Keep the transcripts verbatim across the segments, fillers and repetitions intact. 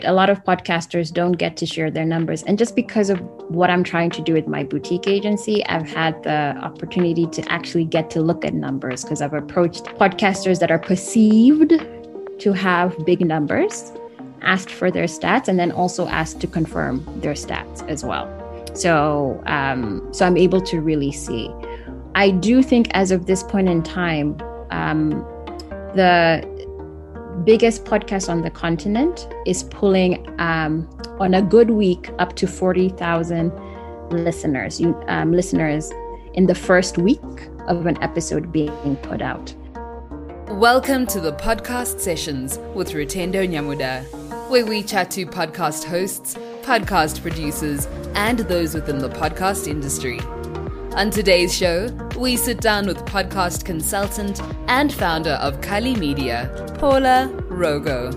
A lot of podcasters don't get to share their numbers. And just because of what I'm trying to do with my boutique agency, I've had the opportunity to actually get to look at numbers because I've approached podcasters that are perceived to have big numbers, asked for their stats, and then also asked to confirm their stats as well. So, um, so I'm able to really see. I do think as of this point in time, um, the biggest podcast on the continent is pulling um, on a good week up to forty thousand listeners, you, um, listeners in the first week of an episode being put out. Welcome to the Podcast Sessions with Rutendo Nyamuda, where we chat to podcast hosts, podcast producers, and those within the podcast industry. On today's show, we sit down with podcast consultant and founder of Kali Media, Paula Rogo.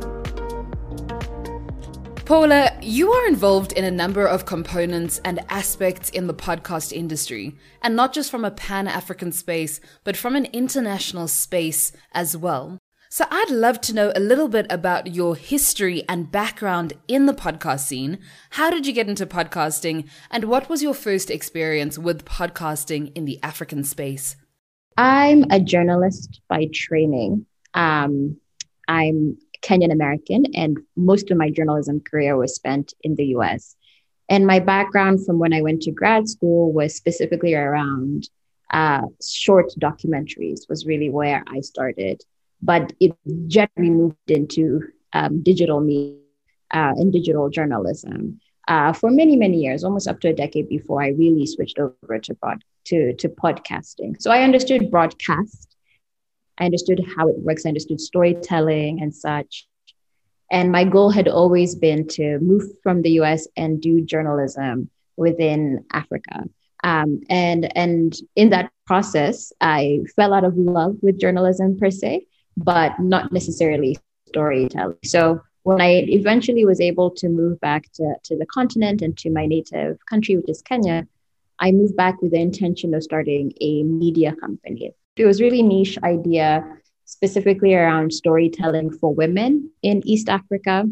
Paula, you are involved in a number of components and aspects in the podcast industry, and not just from a Pan-African space, but from an international space as well. So I'd love to know a little bit about your history and background in the podcast scene. How did you get into podcasting, and what was your first experience with podcasting in the African space? I'm a journalist by training. Um, I'm Kenyan American, and most of my journalism career was spent in the U S. And my background from when I went to grad school was specifically around uh, short documentaries, was really where I started. But it generally moved into um, digital media uh, and digital journalism uh, for many, many years, almost up to a decade before I really switched over to broad, to, to podcasting. So I understood broadcast. I understood how it works. I understood storytelling and such. And my goal had always been to move from the U S and do journalism within Africa. Um, and, and in that process, I fell out of love with journalism per se, but not necessarily storytelling. So when I eventually was able to move back to, to the continent and to my native country, which is Kenya, I moved back with the intention of starting a media company. It was really niche idea, specifically around storytelling for women in East Africa.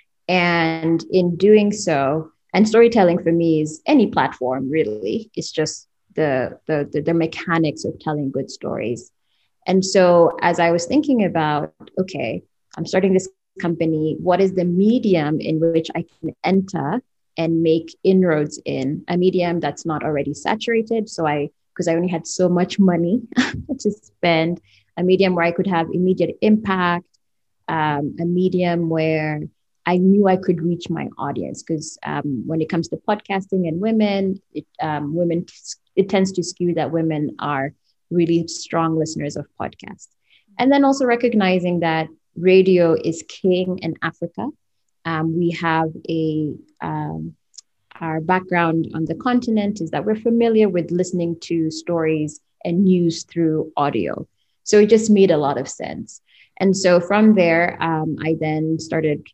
And in doing so, and storytelling for me is any platform, really. It's just the, the, the, the mechanics of telling good stories. And so as I was thinking about, okay, I'm starting this company, what is the medium in which I can enter and make inroads in? A medium that's not already saturated. So I, because I only had so much money to spend, a medium where I could have immediate impact, um, a medium where I knew I could reach my audience. Because um, when it comes to podcasting and women, it, um, women, it tends to skew that women are really strong listeners of podcasts. And then also recognizing that radio is king in Africa. Um, we have a, um, our background on the continent is that we're familiar with listening to stories and news through audio. So it just made a lot of sense. And so from there, um, I then started,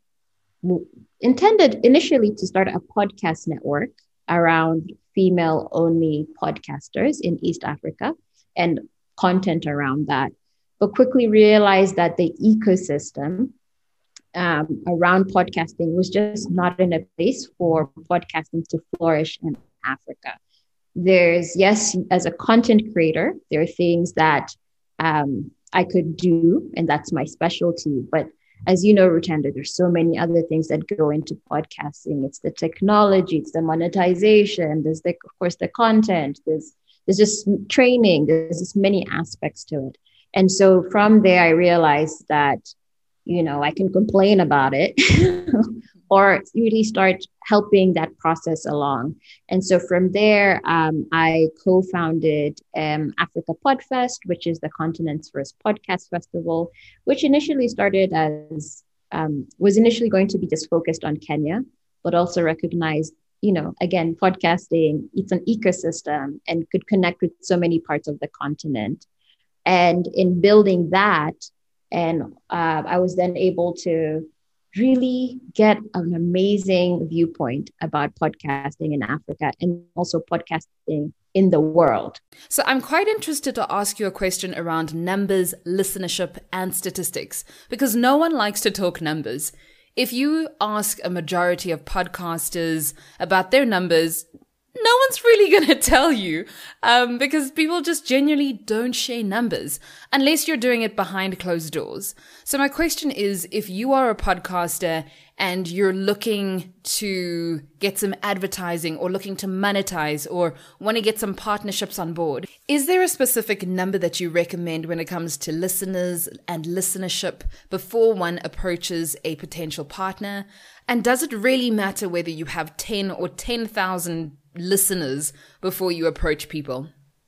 intended initially to start a podcast network around female-only podcasters in East Africa, and content around that, but quickly realized that the ecosystem um, around podcasting was just not in a place for podcasting to flourish in Africa. There's, yes, as a content creator, there are things that um, I could do, and that's my specialty. But as you know, Rutendo, there's so many other things that go into podcasting. It's the technology, it's the monetization, there's the, of course, the content, there's There's just training, there's just many aspects to it. And so from there, I realized that, you know, I can complain about it or really start helping that process along. And so from there, um, I co-founded um, Africa Podfest, which is the continent's first podcast festival, which initially started as, um, was initially going to be just focused on Kenya, but also recognized, you know, again, podcasting, it's an ecosystem and could connect with so many parts of the continent. And in building that, and uh, I was then able to really get an amazing viewpoint about podcasting in Africa and also podcasting in the world. So I'm quite interested to ask you a question around numbers, listenership, and statistics, because no one likes to talk numbers. If you ask a majority of podcasters about their numbers, no one's really going to tell you um, because people just genuinely don't share numbers unless you're doing it behind closed doors. So my question is, if you are a podcaster and you're looking to get some advertising or looking to monetize or want to get some partnerships on board, is there a specific number that you recommend when it comes to listeners and listenership before one approaches a potential partner? And does it really matter whether you have ten or ten thousand listeners before you approach people?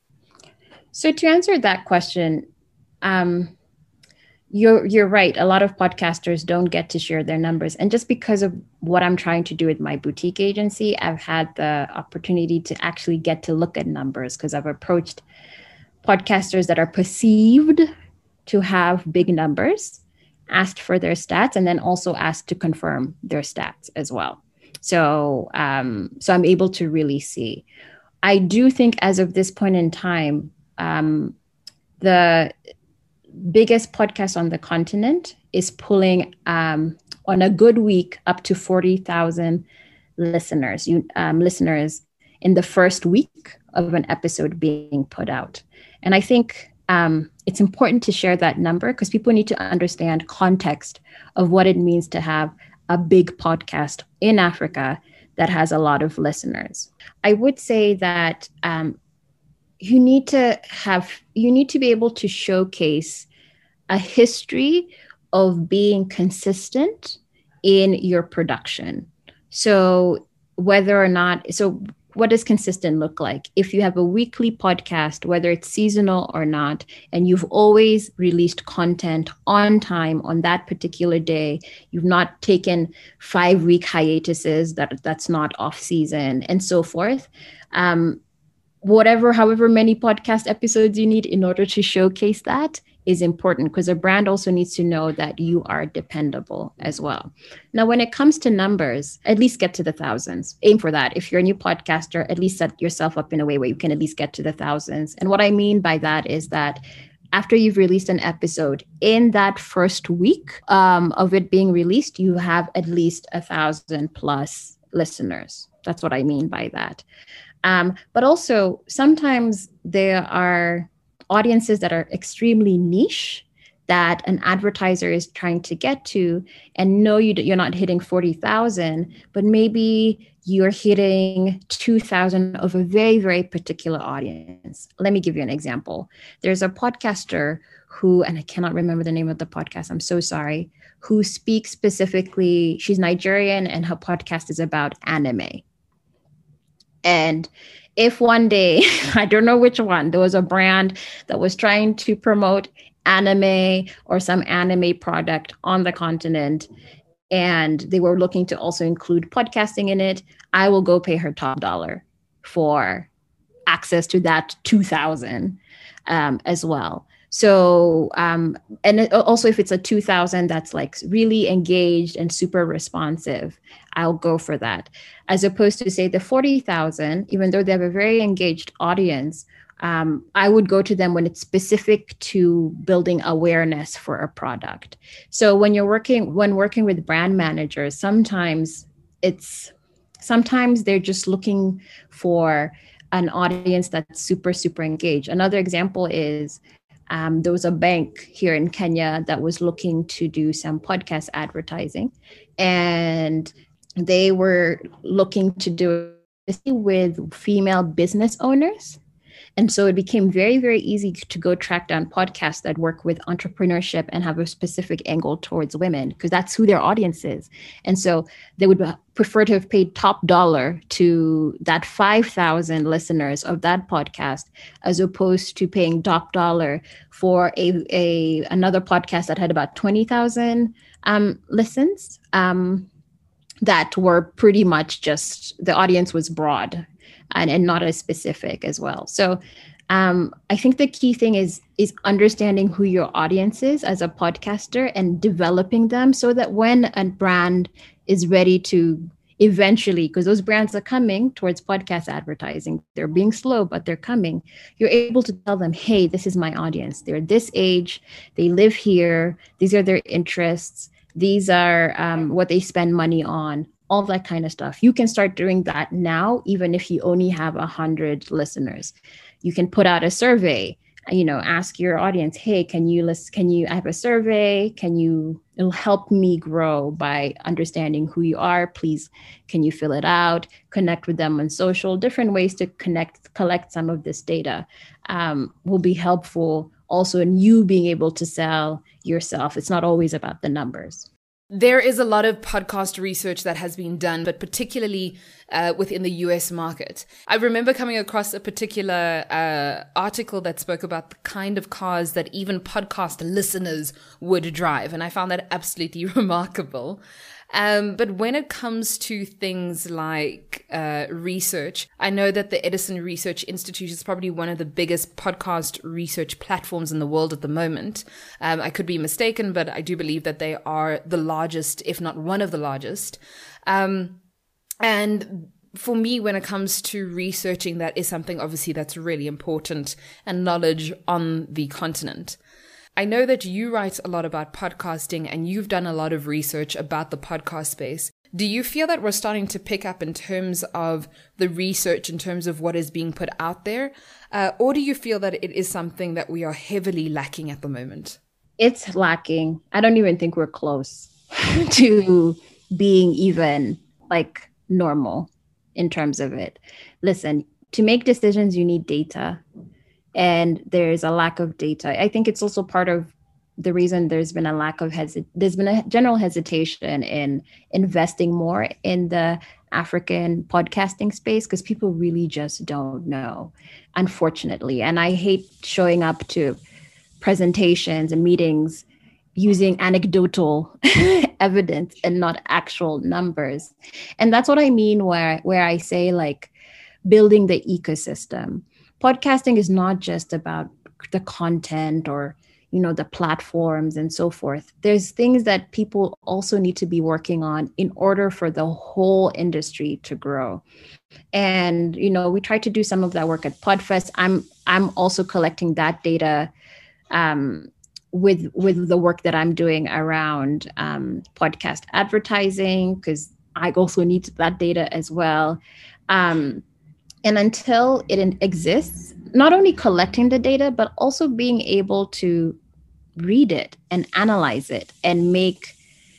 So to answer that question, um, you're you're right. A lot of podcasters don't get to share their numbers. And just because of what I'm trying to do with my boutique agency, I've had the opportunity to actually get to look at numbers because I've approached podcasters that are perceived to have big numbers, asked for their stats, and then also asked to confirm their stats as well. So, um, so I'm able to really see. I do think as of this point in time, um, the biggest podcast on the continent is pulling um, on a good week up to forty thousand listeners, you, um, listeners in the first week of an episode being put out. And I think um, it's important to share that number because people need to understand context of what it means to have a big podcast in Africa that has a lot of listeners. I would say that um, you need to have, you need to be able to showcase a history of being consistent in your production. So whether or not, so what does consistent look like? If you have a weekly podcast, whether it's seasonal or not, and you've always released content on time on that particular day, you've not taken five week hiatuses that that's not off season and so forth. Um, whatever, however many podcast episodes you need in order to showcase that is important because a brand also needs to know that you are dependable as well. Now, when it comes to numbers, at least get to the thousands. Aim for that. If you're a new podcaster, at least set yourself up in a way where you can at least get to the thousands. And what I mean by that is that after you've released an episode, in that first week um, of it being released, you have at least a thousand plus listeners. That's what I mean by that. Um, but also, sometimes there are audiences that are extremely niche that an advertiser is trying to get to, and no, you, you're not hitting forty thousand, but maybe you're hitting two thousand of a very, very particular audience. Let me give you an example. There's a podcaster who, and I cannot remember the name of the podcast, I'm so sorry, who speaks specifically, she's Nigerian and her podcast is about anime. And if one day, I don't know which one, there was a brand that was trying to promote anime or some anime product on the continent, and they were looking to also include podcasting in it, I will go pay her top dollar for access to that two thousand um, as well. So, um, and also if it's a two thousand that's like really engaged and super responsive, I'll go for that. As opposed to say the forty thousand, even though they have a very engaged audience, um, I would go to them when it's specific to building awareness for a product. So when you're working, when working with brand managers, sometimes it's, sometimes they're just looking for an audience that's super, super engaged. Another example is, Um, there was a bank here in Kenya that was looking to do some podcast advertising, and they were looking to do it with female business owners. And so it became very, very easy to go track down podcasts that work with entrepreneurship and have a specific angle towards women, because that's who their audience is. And so they would prefer to have paid top dollar to that five thousand listeners of that podcast, as opposed to paying top dollar for a, a another podcast that had about twenty thousand um, listens um, that were pretty much just, the audience was broad. And, and not as specific as well. So um, I think the key thing is is understanding who your audience is as a podcaster and developing them so that when a brand is ready to eventually, because those brands are coming towards podcast advertising, they're being slow, but they're coming, you're able to tell them, hey, this is my audience. They're this age, they live here, these are their interests. These are um, what they spend money on, all that kind of stuff. You can start doing that now, even if you only have a hundred listeners. You can put out a survey, you know, ask your audience, hey, can you list, can you, I have a survey, can you, it'll help me grow by understanding who you are. Please, can you fill it out, connect with them on social, different ways to connect, collect some of this data um, will be helpful also in you being able to sell yourself. It's not always about the numbers. There is a lot of podcast research that has been done, but particularly uh, within the U S market. I remember coming across a particular uh, article that spoke about the kind of cars that even podcast listeners would drive, and I found that absolutely remarkable. Um, but when it comes to things like uh, research, I know that the Edison Research Institute is probably one of the biggest podcast research platforms in the world at the moment. Um, I could be mistaken, but I do believe that they are the largest, if not one of the largest. Um, and for me, when it comes to researching, that is something obviously that's really important, and knowledge on the continent. I know that you write a lot about podcasting and you've done a lot of research about the podcast space. Do you feel that we're starting to pick up in terms of the research, in terms of what is being put out there? Uh, or do you feel that it is something that we are heavily lacking at the moment? It's lacking. I don't even think we're close to being even like normal in terms of it. Listen, to make decisions, you need data. And there's a lack of data. I think it's also part of the reason there's been a lack of hesit- there's been a general hesitation in investing more in the African podcasting space because people really just don't know, unfortunately. And I hate showing up to presentations and meetings using anecdotal evidence and not actual numbers. And that's what I mean where where I say like building the ecosystem. Podcasting is not just about the content or, you know, the platforms and so forth. There's things that people also need to be working on in order for the whole industry to grow. And, you know, we try to do some of that work at PodFest. I'm I'm also collecting that data um, with with the work that I'm doing around um, podcast advertising, because I also need that data as well. Um, And until it exists, not only collecting the data, but also being able to read it and analyze it and make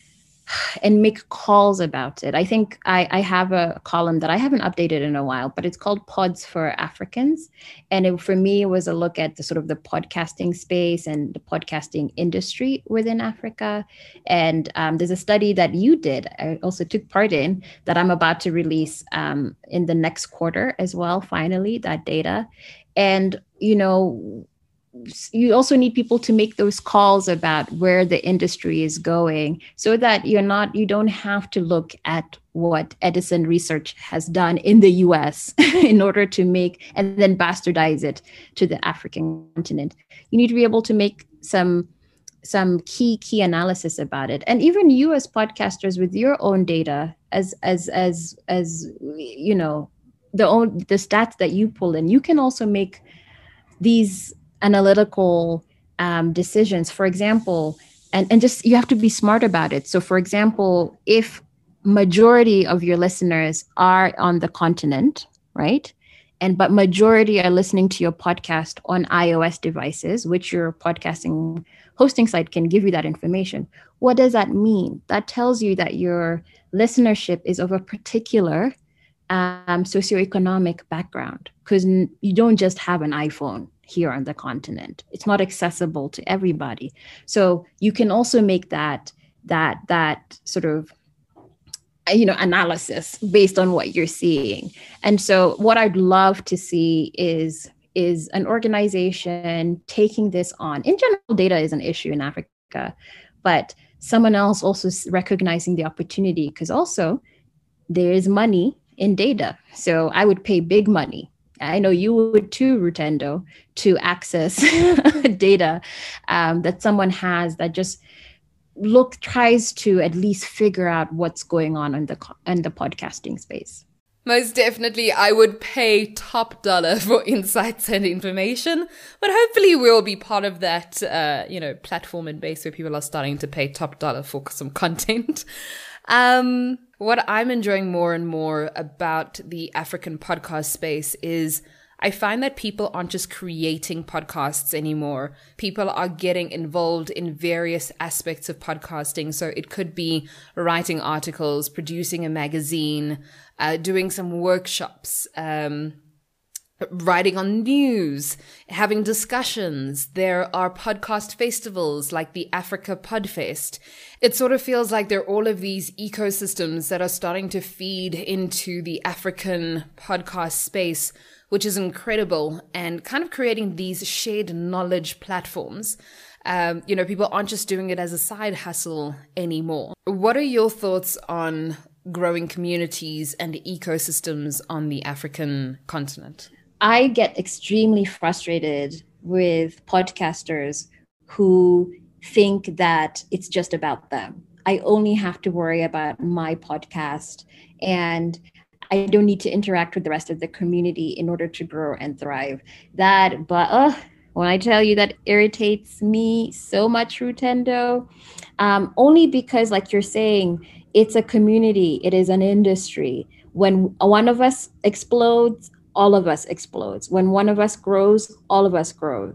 and make calls about it. I think I, I have a column that I haven't updated in a while, but it's called Pods for Africans. And it, for me, it was a look at the sort of the podcasting space and the podcasting industry within Africa. And um, there's a study that you did, I also took part in, that I'm about to release um, in the next quarter as well, finally, that data. And, you know, you also need people to make those calls about where the industry is going so that you're not, you don't have to look at what Edison Research has done in the U S in order to make, and then bastardize it to the African continent. You need to be able to make some, some key, key analysis about it. And even you as podcasters with your own data, as, as, as, as, you know, the own, the stats that you pull in, you can also make these analytical um, decisions, for example, and, and just you have to be smart about it. So, for example, if majority of your listeners are on the continent, right? And but majority are listening to your podcast on iOS devices, which your podcasting hosting site can give you that information. What does that mean? That tells you that your listenership is of a particular um, socioeconomic background, because you don't just have an iPhone here on the continent. It's not accessible to everybody. So you can also make that that that sort of you know analysis based on what you're seeing. And so what I'd love to see is is an organization taking this on. In general, data is an issue in Africa, but someone else also recognizing the opportunity, because also there is money in data. So I would pay big money. I know you would too, Rutendo, to access data um, that someone has that just look tries to at least figure out what's going on in the in the podcasting space. Most definitely, I would pay top dollar for insights and information, but hopefully we'll be part of that, uh, you know, platform and base where people are starting to pay top dollar for some content. Um, what I'm enjoying more and more about the African podcast space is I find that people aren't just creating podcasts anymore. People are getting involved in various aspects of podcasting. So it could be writing articles, producing a magazine, uh, doing some workshops, um, writing on news, having discussions. There are podcast festivals like the Africa Podfest. It sort of feels like there are all of these ecosystems that are starting to feed into the African podcast space, which is incredible, and kind of creating these shared knowledge platforms. Um, you know, people aren't just doing it as a side hustle anymore. What are your thoughts on growing communities and ecosystems on the African continent? I get extremely frustrated with podcasters who think that it's just about them. I only have to worry about my podcast, and I don't need to interact with the rest of the community in order to grow and thrive. That, but uh, when I tell you that irritates me so much, Rutendo, um, only because, like you're saying, it's a community, it is an industry. When one of us explodes, all of us explodes. When one of us grows, all of us grow.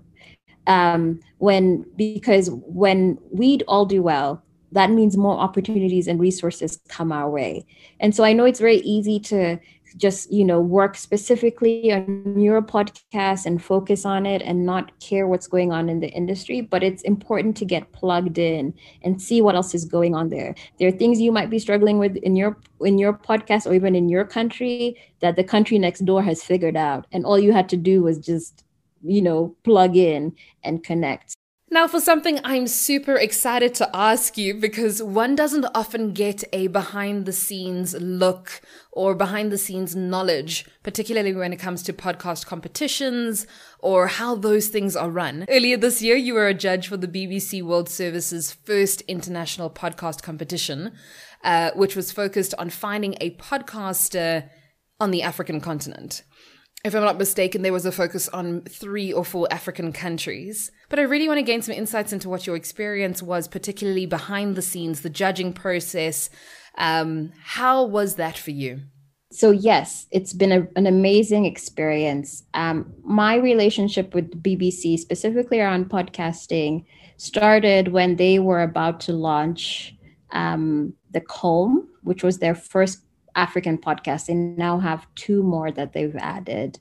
Um, when because when we all do well, that means more opportunities and resources come our way. And so I know it's very easy to just, you know, work specifically on your podcast and focus on it and not care what's going on in the industry. But it's important to get plugged in and see what else is going on there. There are things you might be struggling with in your in your podcast or even in your country that the country next door has figured out. And all you had to do was just, you know, plug in and connect. Now, for something I'm super excited to ask you, because one doesn't often get a behind the scenes look or behind the scenes knowledge, particularly when it comes to podcast competitions or how those things are run. Earlier this year, you were a judge for the B B C World Service's first international podcast competition, uh, which was focused on finding a podcaster on the African continent. If I'm not mistaken, there was a focus on three or four African countries. But I really want to gain some insights into what your experience was, particularly behind the scenes, the judging process. Um, how was that for you? So yes, it's been a, an amazing experience. Um, my relationship with B B C, specifically around podcasting, started when they were about to launch um, The Comb, which was their first African podcast. They now have two more that they've added.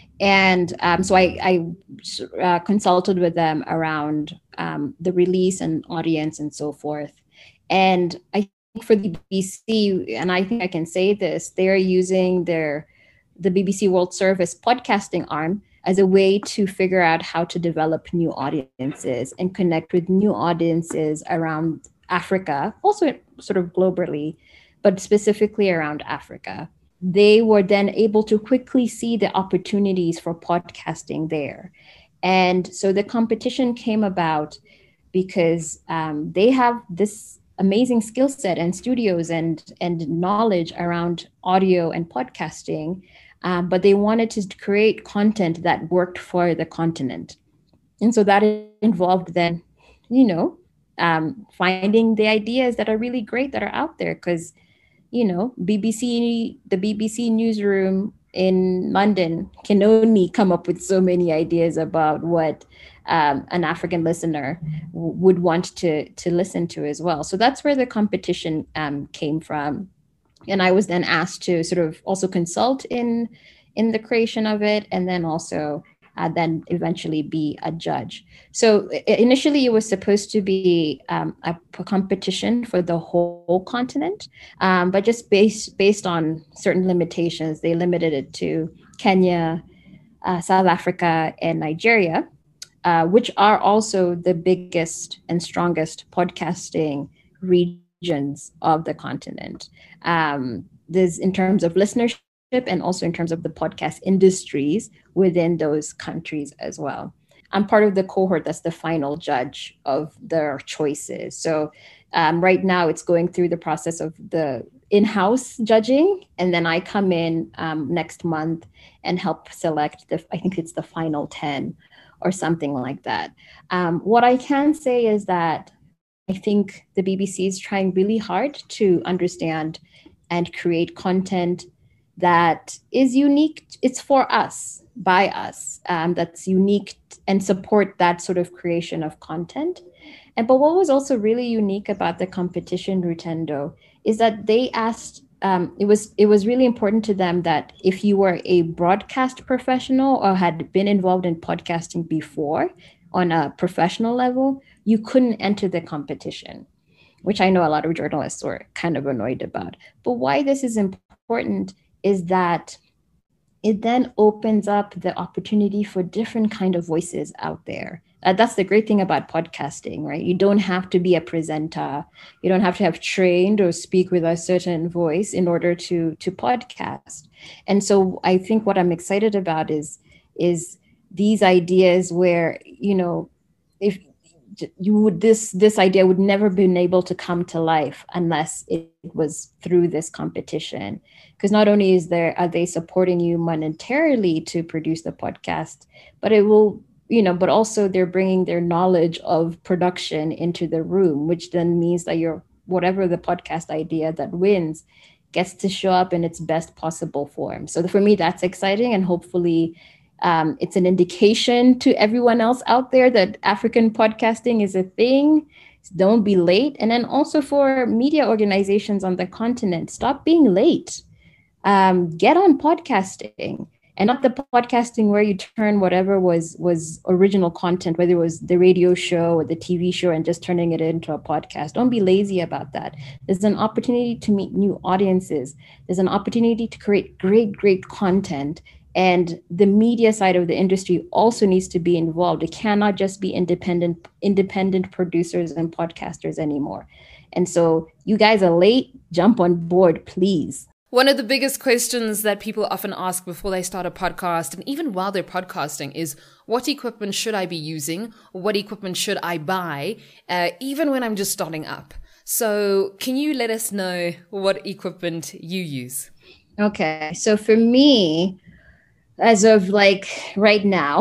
And um, so I, I uh, consulted with them around um, the release and audience and so forth. And I think for the B B C, and I think I can say this, they're using their the B B C World Service podcasting arm as a way to figure out how to develop new audiences and connect with new audiences around Africa, also sort of globally, but specifically around Africa. They were then able to quickly see the opportunities for podcasting there. And so the competition came about because um, they have this amazing skill set and studios and, and knowledge around audio and podcasting, um, but they wanted to create content that worked for the continent. And so that involved then, you know, um, finding the ideas that are really great that are out there, because you know, B B C, the B B C newsroom in London can only come up with so many ideas about what um, an African listener w- would want to, to listen to as well. So that's where the competition um, came from. And I was then asked to sort of also consult in, in the creation of it, and then also Uh, then eventually be a judge. So initially it was supposed to be um, a competition for the whole continent, um, but just based based on certain limitations, they limited it to Kenya, uh, South Africa, and Nigeria, uh, which are also the biggest and strongest podcasting regions of the continent. Um, there's in terms of listenership, and also in terms of the podcast industries within those countries as well. I'm part of the cohort that's the final judge of their choices. So um, right now it's going through the process of the in-house judging, and then I come in um, next month and help select the, I think it's the final ten or something like that. Um, what I can say is that I think the B B C is trying really hard to understand and create content that is unique. It's for us, by us, um, that's unique, and support that sort of creation of content. And but what was also really unique about the competition, Rutendo, is that they asked, um, it was it was really important to them that if you were a broadcast professional or had been involved in podcasting before on a professional level, you couldn't enter the competition, which I know a lot of journalists were kind of annoyed about. But why this is important is that it then opens up the opportunity for different kind of voices out there. Uh, that's the great thing about podcasting, right? You don't have to be a presenter. You don't have to have trained or speak with a certain voice in order to, to podcast. And so I think what I'm excited about is, is these ideas where, you know, if you would, this, this idea would never been able to come to life unless it was through this competition. Because not only is there, are they supporting you monetarily to produce the podcast, but it will, you know, but also they're bringing their knowledge of production into the room, which then means that your, whatever the podcast idea that wins gets to show up in its best possible form. So for me, that's exciting. And hopefully um, it's an indication to everyone else out there that African podcasting is a thing. Don't be late. And then also for media organizations on the continent, stop being late. Um, get on podcasting, and not the podcasting where you turn whatever was was original content, whether it was the radio show or the T V show, and just turning it into a podcast. Don't be lazy about that. There's an opportunity to meet new audiences. There's an opportunity to create great, great content. And the media side of the industry also needs to be involved. It cannot just be independent, independent producers and podcasters anymore. And so you guys are late, jump on board, please. One of the biggest questions that people often ask before they start a podcast, and even while they're podcasting, is what equipment should I be using? What equipment should I buy, uh, even when I'm just starting up? So can you let us know what equipment you use? Okay, so for me, as of like right now,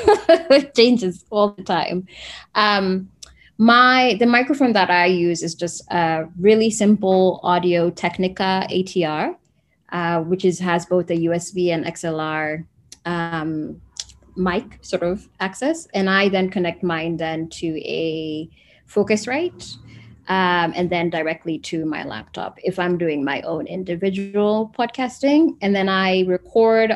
it changes all the time. Um, my the microphone that I use is just a really simple Audio Technica A T R, uh, which is has both a U S B and X L R um, mic sort of access, and I then connect mine then to a Focusrite, um, and then directly to my laptop if I'm doing my own individual podcasting, and then I record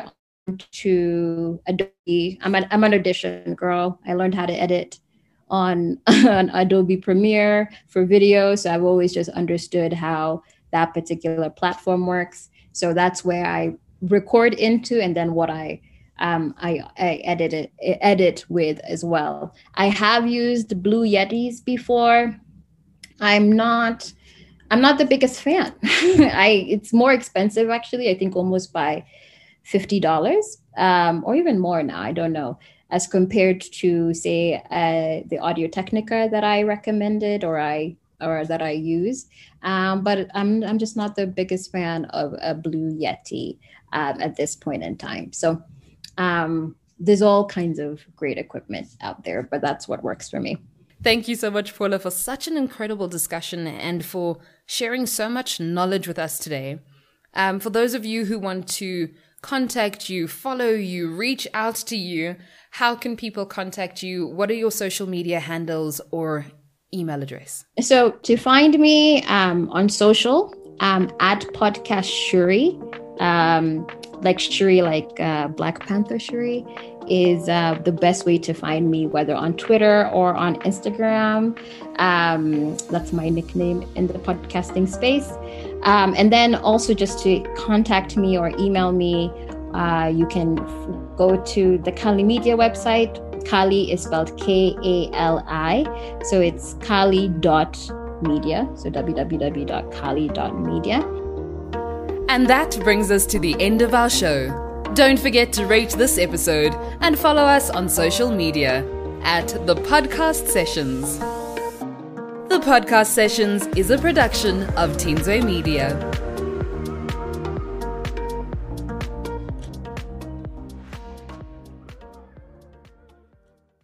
to Adobe. I'm an I'm an Audition girl. I learned how to edit on, on Adobe Premiere for video. So I've always just understood how that particular platform works. So that's where I record into, and then what I um, I, I edit it edit with as well. I have used Blue Yetis before. I'm not I'm not the biggest fan. I it's more expensive actually. I think almost by fifty dollars um, or even more now. I don't know. As compared to, say, uh, the Audio Technica that I recommended or I or that I use, um, but I'm I'm just not the biggest fan of a Blue Yeti um, at this point in time. So um, there's all kinds of great equipment out there, but that's what works for me. Thank you so much, Paula, for such an incredible discussion and for sharing so much knowledge with us today. Um, for those of you who want to contact you, follow you, reach out to you, how can people contact you? What are your social media handles or email address? So to find me um, on social, um, at Podcast Shuri, um, like Shuri, like uh, Black Panther Shuri, is uh, the best way to find me, whether on Twitter or on Instagram. Um, that's my nickname in the podcasting space. Um, and then also just to contact me or email me, uh, you can f- go to the Kali Media website. Kali is spelled K A L I. So it's kali dot media. So w w w dot kali dot media. And that brings us to the end of our show. Don't forget to rate this episode and follow us on social media at The Podcast Sessions. The Podcast Sessions is a production of Tinzwe Media.